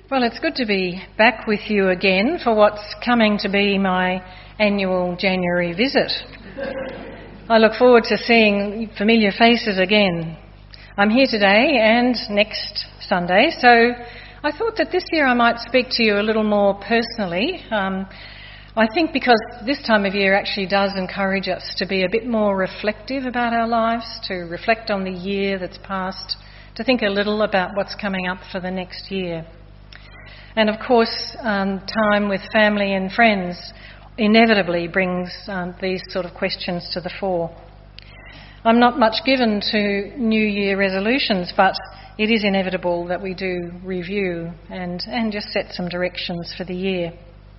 Well, it's good to be back with you again for what's coming to be my annual January visit. I look forward to seeing familiar faces again. I'm here today and next Sunday, so I thought that this year I might speak to you a little more personally. I think because this time of year actually does encourage us to be a bit more reflective about our lives, to reflect on the year that's passed, to think a little about what's coming up for the next year. And of course, time with family and friends inevitably brings these sort of questions to the fore. I'm not much given to New Year resolutions, but it is inevitable that we do review and just set some directions for the year.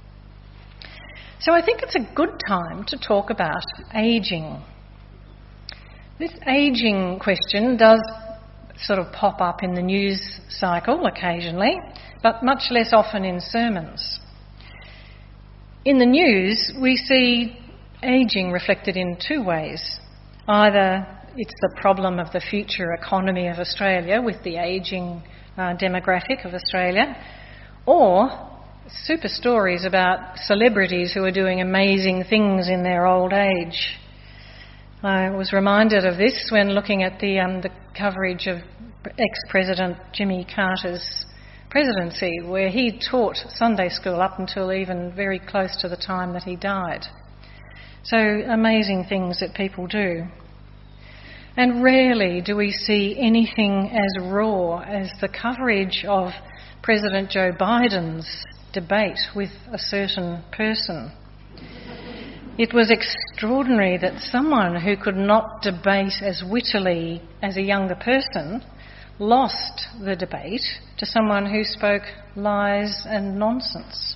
So I think it's a good time to talk about ageing. This ageing question does sort of pop up in the news cycle occasionally, but much less often in sermons. In the news, we see ageing reflected in two ways. Either it's the problem of the future economy of Australia with the ageing demographic of Australia, or super stories about celebrities who are doing amazing things in their old age. I was reminded of this when looking at the coverage of ex-President Jimmy Carter's presidency, where he taught Sunday school up until even very close to the time that he died. So amazing things that people do. And rarely do we see anything as raw as the coverage of President Joe Biden's debate with a certain person. It was extraordinary that someone who could not debate as wittily as a younger person lost the debate to someone who spoke lies and nonsense.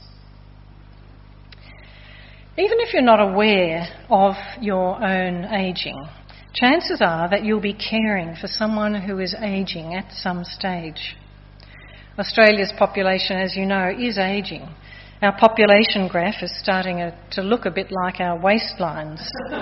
Even if you're not aware of your own ageing, chances are that you'll be caring for someone who is ageing at some stage. Australia's population, as you know, is ageing. Our population graph is starting to look a bit like our waistlines.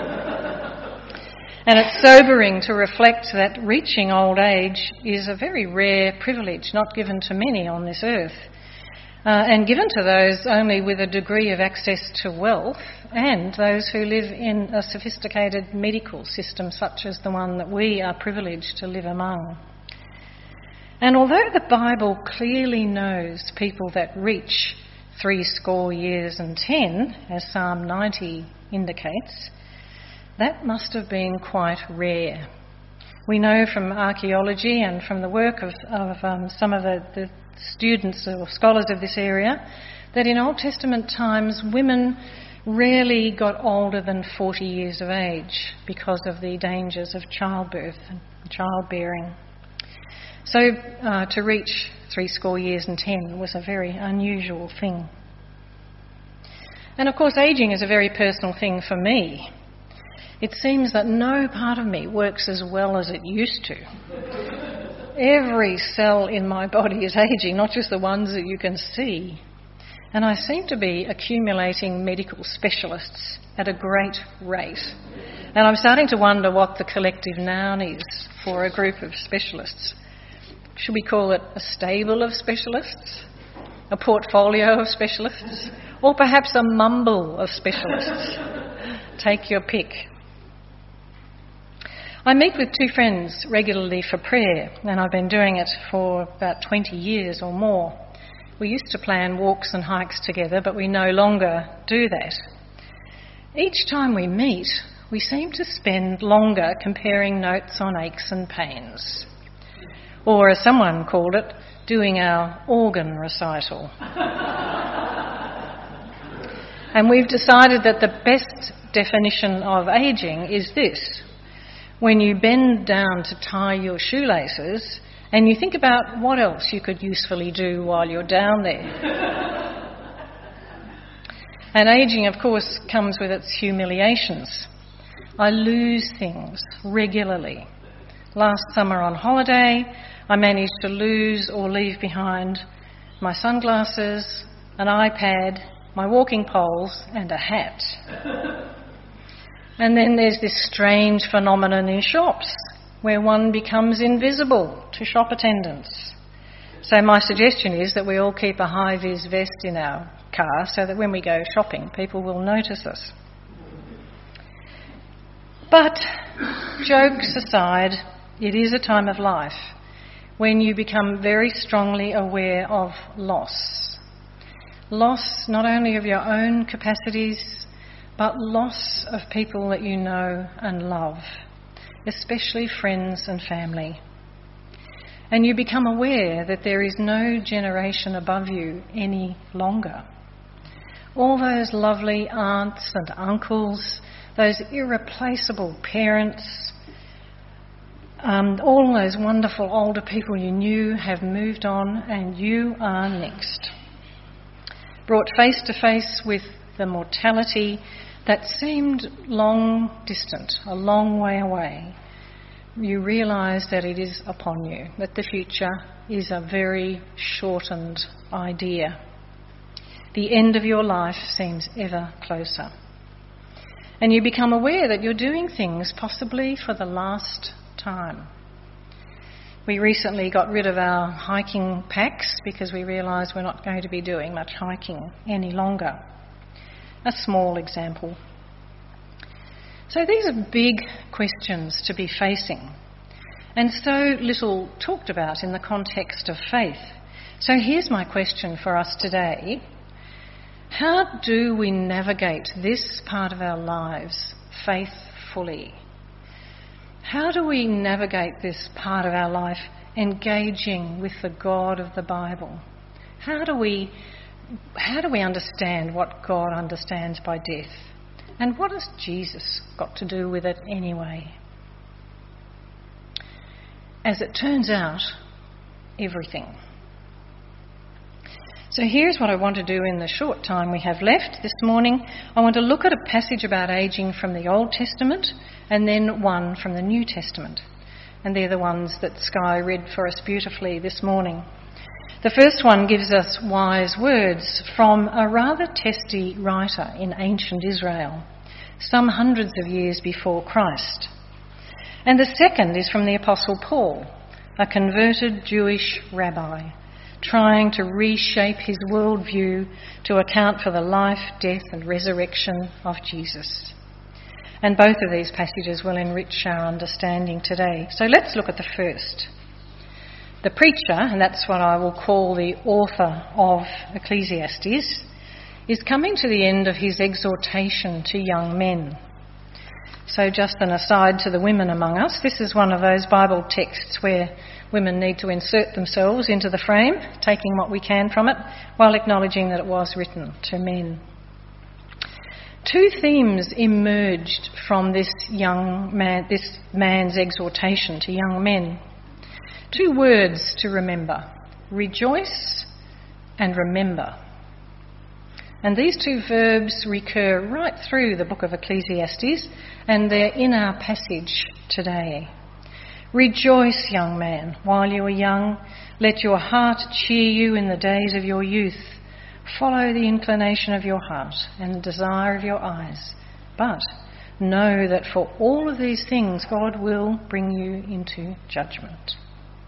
And it's sobering to reflect that reaching old age is a very rare privilege, not given to many on this earth, and given to those only with a degree of access to wealth and those who live in a sophisticated medical system such as the one that we are privileged to live among. And although the Bible clearly knows people that reach 70 years and 10, as Psalm 90 indicates, that must have been quite rare. We know from archaeology and from the work of some of the students or scholars of this area that in Old Testament times women rarely got older than 40 years of age because of the dangers of childbirth and childbearing. So to reach 70 years and 10 was a very unusual thing. And of course, ageing is a very personal thing for me. It seems that no part of me works as well as it used to. Every cell in my body is ageing, not just the ones that you can see. And I seem to be accumulating medical specialists at a great rate. And I'm starting to wonder what the collective noun is for a group of specialists. Should we call it a stable of specialists? A portfolio of specialists? Or perhaps a mumble of specialists? Take your pick. I meet with two friends regularly for prayer, and I've been doing it for about 20 years or more. We used to plan walks and hikes together, but we no longer do that. Each time we meet, we seem to spend longer comparing notes on aches and pains. Or, as someone called it, doing our organ recital. And we've decided that the best definition of ageing is this: when you bend down to tie your shoelaces and you think about what else you could usefully do while you're down there. And ageing, of course, comes with its humiliations. I lose things regularly. Last summer on holiday, I managed to lose or leave behind my sunglasses, an iPad, my walking poles and a hat. And then there's this strange phenomenon in shops where one becomes invisible to shop attendants. So my suggestion is that we all keep a high-vis vest in our car so that when we go shopping, people will notice us. But jokes aside, it is a time of life when you become very strongly aware of loss. Loss not only of your own capacities, but loss of people that you know and love, especially friends and family. And you become aware that there is no generation above you any longer. All those lovely aunts and uncles, those irreplaceable parents, all those wonderful older people you knew have moved on, and you are next. Brought face to face with the mortality that seemed long distant, a long way away, you realise that it is upon you, that the future is a very shortened idea. The end of your life seems ever closer. And you become aware that you're doing things possibly for the last time. We recently got rid of our hiking packs because we realised we're not going to be doing much hiking any longer. A small example. So these are big questions to be facing, and so little talked about in the context of faith. So here's my question for us today. How do we navigate this part of our lives faithfully? How do we navigate this part of our life engaging with the God of the Bible? How do we understand what God understands by death? And what has Jesus got to do with it anyway? As it turns out, everything. So here's what I want to do in the short time we have left this morning. I want to look at a passage about ageing from the Old Testament and then one from the New Testament. And they're the ones that Sky read for us beautifully this morning. The first one gives us wise words from a rather testy writer in ancient Israel, some hundreds of years before Christ. And the second is from the Apostle Paul, a converted Jewish rabbi, trying to reshape his worldview to account for the life, death and resurrection of Jesus. And both of these passages will enrich our understanding today. So let's look at the first. The preacher, and that's what I will call the author of Ecclesiastes, is coming to the end of his exhortation to young men. So just an aside to the women among us, this is one of those Bible texts where women need to insert themselves into the frame, taking what we can from it, while acknowledging that it was written to men. Two themes emerged from this man's exhortation to young men. Two words to remember: rejoice and remember. And these two verbs recur right through the book of Ecclesiastes, and they're in our passage today. Rejoice, young man, while you are young. Let your heart cheer you in the days of your youth. Follow the inclination of your heart and the desire of your eyes. But know that for all of these things God will bring you into judgment.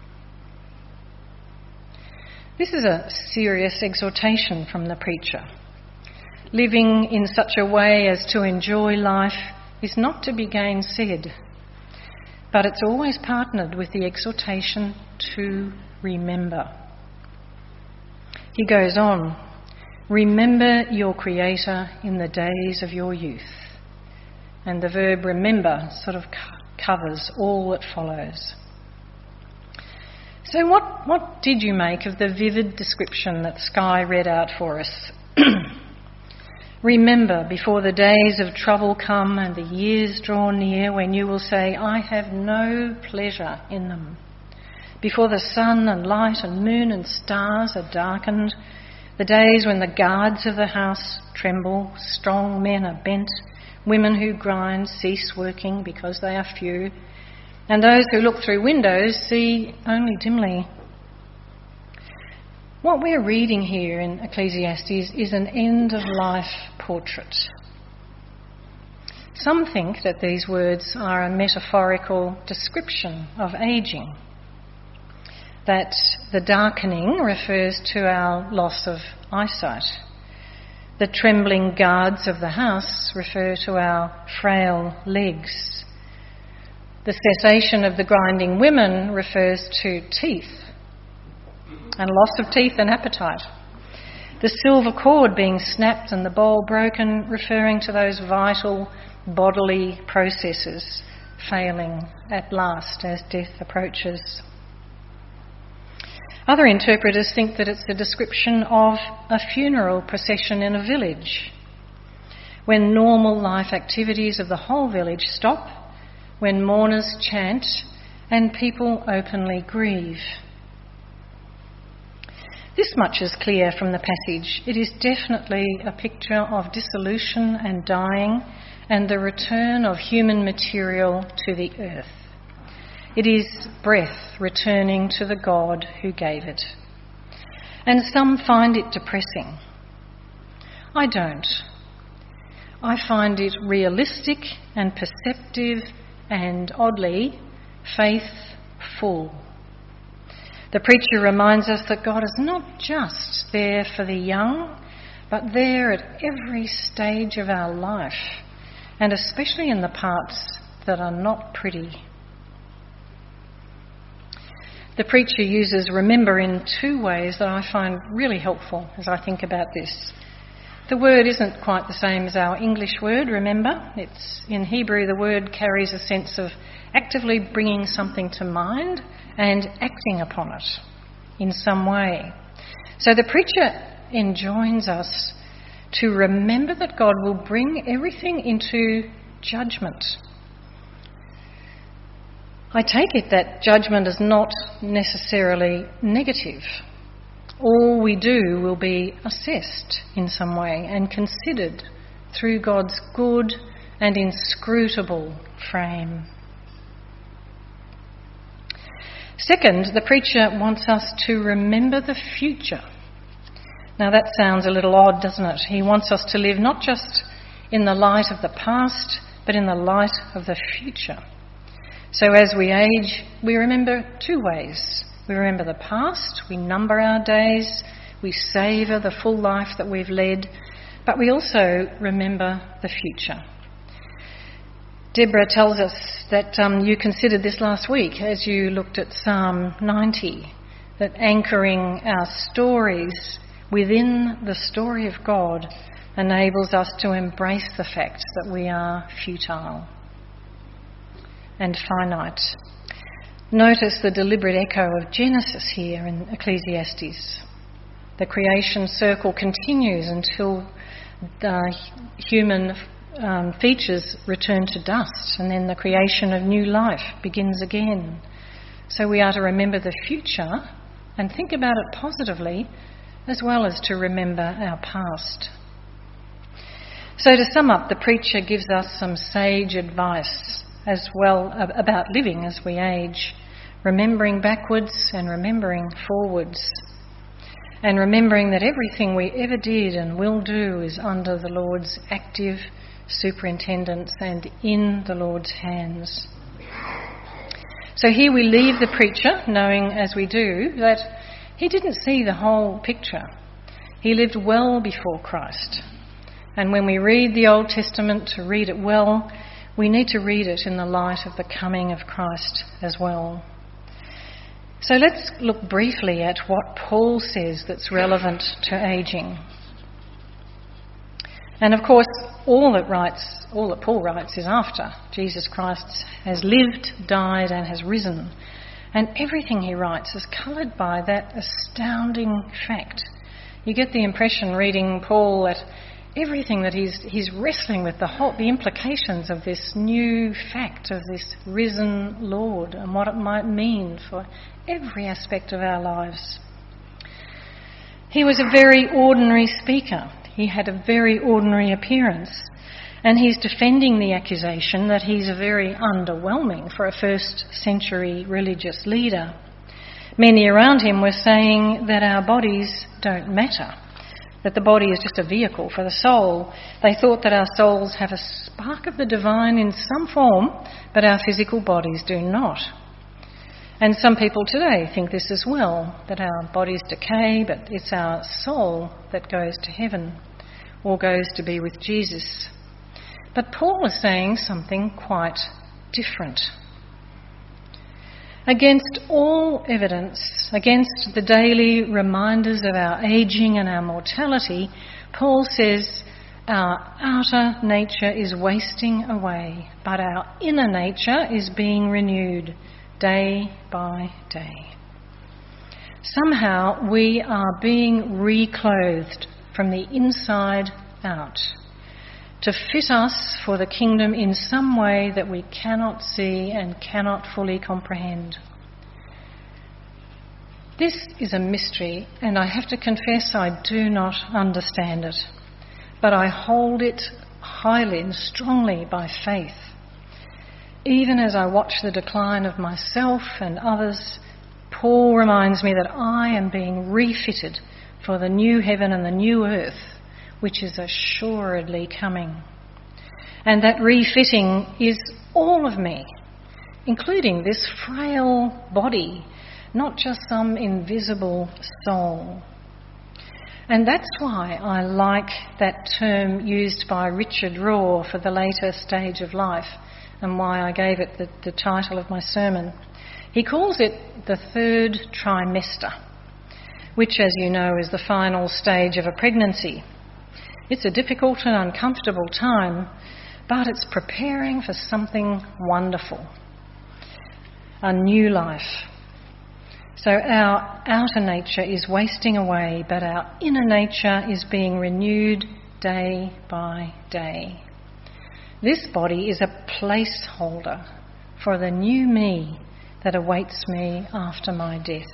This is a serious exhortation from the preacher. Living in such a way as to enjoy life is not to be gainsaid, but it's always partnered with the exhortation to remember. He goes on, remember your Creator in the days of your youth. And the verb remember sort of covers all that follows. So what did you make of the vivid description that Sky read out for us? Remember before the days of trouble come and the years draw near when you will say, I have no pleasure in them. Before the sun and light and moon and stars are darkened, the days when the guards of the house tremble, strong men are bent, women who grind cease working because they are few, and those who look through windows see only dimly. What we're reading here in Ecclesiastes is an end-of-life portrait. Some think that these words are a metaphorical description of ageing. that the darkening refers to our loss of eyesight. The trembling guards of the house refer to our frail legs. The cessation of the grinding women refers to teeth and loss of teeth and appetite. The silver cord being snapped and the bowl broken, referring to those vital bodily processes failing at last as death approaches. Other interpreters think that it's a description of a funeral procession in a village, when normal life activities of the whole village stop, when mourners chant and people openly grieve. This much is clear from the passage. It is definitely a picture of dissolution and dying and the return of human material to the earth. It is breath returning to the God who gave it. And some find it depressing. I don't. I find it realistic and perceptive and, oddly, faithful. The preacher reminds us that God is not just there for the young, but there at every stage of our life, and especially in the parts that are not pretty. The preacher uses remember in two ways that I find really helpful as I think about this. The word isn't quite the same as our English word, remember. It's in Hebrew, the word carries a sense of actively bringing something to mind and acting upon it in some way. So the preacher enjoins us to remember that God will bring everything into judgment. I take it that judgment is not necessarily negative. All we do will be assessed in some way and considered through God's good and inscrutable frame. Second, the preacher wants us to remember the future. Now that sounds a little odd, doesn't it? He wants us to live not just in the light of the past, but in the light of the future. So as we age, we remember two ways. We remember the past, we number our days, we savour the full life that we've led, but we also remember the future. Deborah tells us that you considered this last week as you looked at Psalm 90, that anchoring our stories within the story of God enables us to embrace the fact that we are futile and finite. Notice the deliberate echo of Genesis here in Ecclesiastes. The creation circle continues until the human features return to dust, and then the creation of new life begins again. So we are to remember the future and think about it positively, as well as to remember our past. So to sum up, the preacher gives us some sage advice as well about living as we age, remembering backwards and remembering forwards, and remembering that everything we ever did and will do is under the Lord's active superintendence and in the Lord's hands. So here we leave the preacher knowing, as we do, that he didn't see the whole picture. He lived well before Christ. And when we read the Old Testament to read it well, we need to read it in the light of the coming of Christ as well. So let's look briefly at what Paul says that's relevant to ageing. And of course, all that Paul writes is after Jesus Christ has lived, died and has risen. And everything he writes is coloured by that astounding fact. You get the impression reading Paul that everything that he's wrestling with, the implications of this new fact of this risen Lord and what it might mean for every aspect of our lives. He was a very ordinary speaker. He had a very ordinary appearance, and he's defending the accusation that he's very underwhelming for a first century religious leader. Many around him were saying that our bodies don't matter, that the body is just a vehicle for the soul. They thought that our souls have a spark of the divine in some form, but our physical bodies do not. And some people today think this as well, that our bodies decay, but it's our soul that goes to heaven or goes to be with Jesus. But Paul is saying something quite different. Against all evidence, against the daily reminders of our ageing and our mortality, Paul says our outer nature is wasting away, but our inner nature is being renewed day by day. Somehow we are being reclothed from the inside out to fit us for the kingdom in some way that we cannot see and cannot fully comprehend. This is a mystery, and I have to confess I do not understand it, but I hold it highly and strongly by faith. Even as I watch the decline of myself and others, Paul reminds me that I am being refitted for the new heaven and the new earth, which is assuredly coming. And that refitting is all of me, including this frail body, not just some invisible soul. And that's why I like that term used by Richard Rohr for the later stage of life, and why I gave it the title of my sermon. He calls it the third trimester, which, as you know, is the final stage of a pregnancy. It's a difficult and uncomfortable time, but it's preparing for something wonderful, a new life. So our outer nature is wasting away, but our inner nature is being renewed day by day. This body is a placeholder for the new me that awaits me after my death.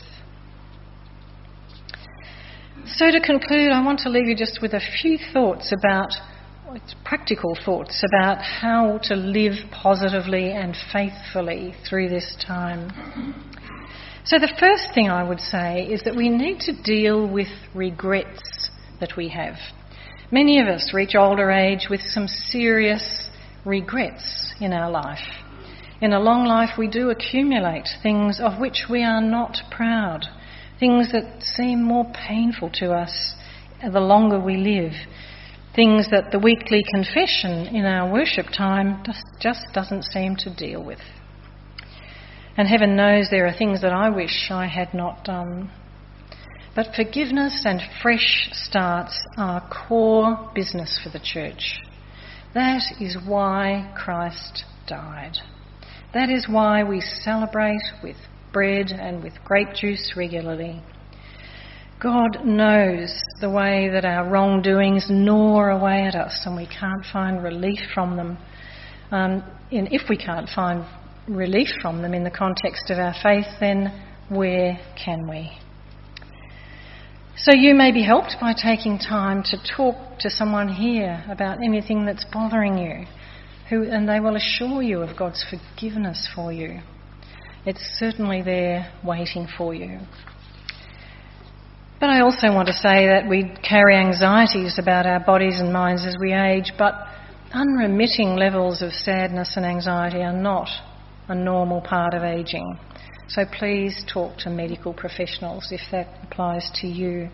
So to conclude, I want to leave you just with a few thoughts about, practical thoughts about how to live positively and faithfully through this time. So the first thing I would say is that we need to deal with regrets that we have. Many of us reach older age with some serious regrets in our life. In a long life we do accumulate things of which we are not proud, things that seem more painful to us the longer we live, things that the weekly confession in our worship time just doesn't seem to deal with. And heaven knows there are things that I wish I had not done. But forgiveness and fresh starts are core business for the church. That is why Christ died. That is why we celebrate with bread and with grape juice regularly. God knows the way that our wrongdoings gnaw away at us and we can't find relief from them. If we can't find relief from them in the context of our faith, then where can we? So you may be helped by taking time to talk to someone here about anything that's bothering you, and they will assure you of God's forgiveness for you. It's certainly there waiting for you. But I also want to say that we carry anxieties about our bodies and minds as we age, but unremitting levels of sadness and anxiety are not a normal part of ageing. So please talk to medical professionals if that applies to you.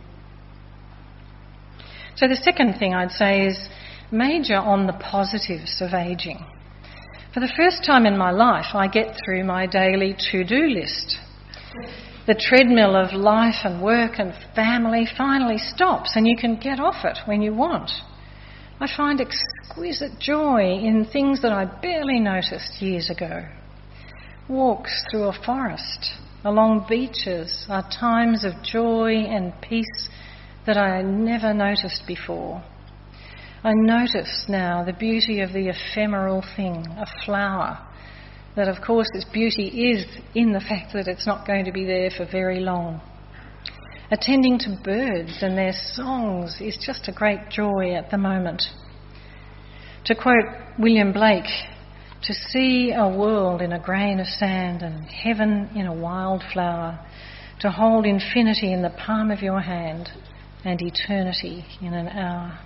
So the second thing I'd say is major on the positives of ageing. For the first time in my life, I get through my daily to-do list. The treadmill of life and work and family finally stops, and you can get off it when you want. I find exquisite joy in things that I barely noticed years ago. Walks through a forest, along beaches, are times of joy and peace that I never noticed before. I notice now the beauty of the ephemeral thing, a flower, that of course its beauty is in the fact that it's not going to be there for very long. Attending to birds and their songs is just a great joy at the moment. To quote William Blake, to see a world in a grain of sand and heaven in a wild flower, to hold infinity in the palm of your hand and eternity in an hour.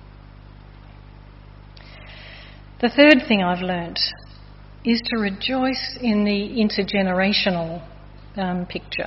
The third thing I've learnt is to rejoice in the intergenerational picture.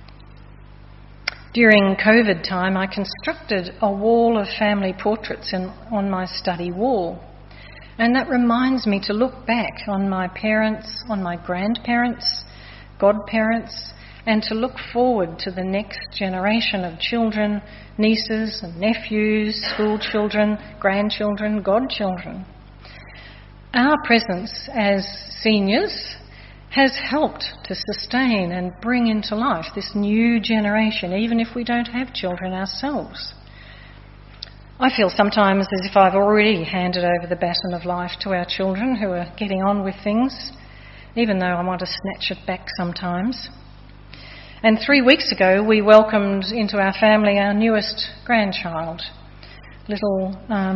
During COVID time, I constructed a wall of family portraits on my study wall. And that reminds me to look back on my parents, on my grandparents, godparents, and to look forward to the next generation of children, nieces and nephews, school children, grandchildren, godchildren. Our presence as seniors has helped to sustain and bring into life this new generation, even if we don't have children ourselves. I feel sometimes as if I've already handed over the baton of life to our children who are getting on with things, even though I want to snatch it back sometimes. And 3 weeks ago, we welcomed into our family our newest grandchild. Little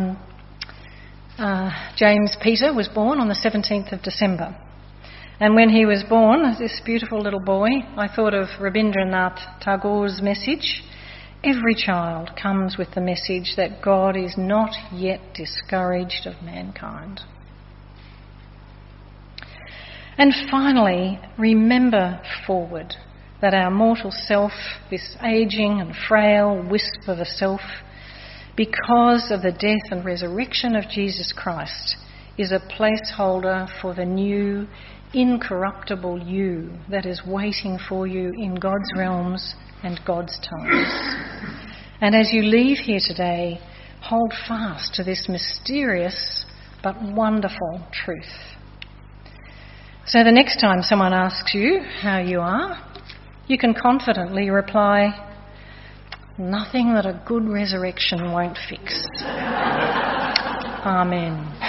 James Peter was born on the 17th of December. And when he was born, this beautiful little boy, I thought of Rabindranath Tagore's message. Every child comes with the message that God is not yet discouraged of mankind. And finally, remember forward that our mortal self, this ageing and frail wisp of a self, because of the death and resurrection of Jesus Christ, is a placeholder for the new, incorruptible you that is waiting for you in God's realms and God's times. And as you leave here today, hold fast to this mysterious but wonderful truth. So the next time someone asks you how you are, you can confidently reply, "Nothing that a good resurrection won't fix." Amen.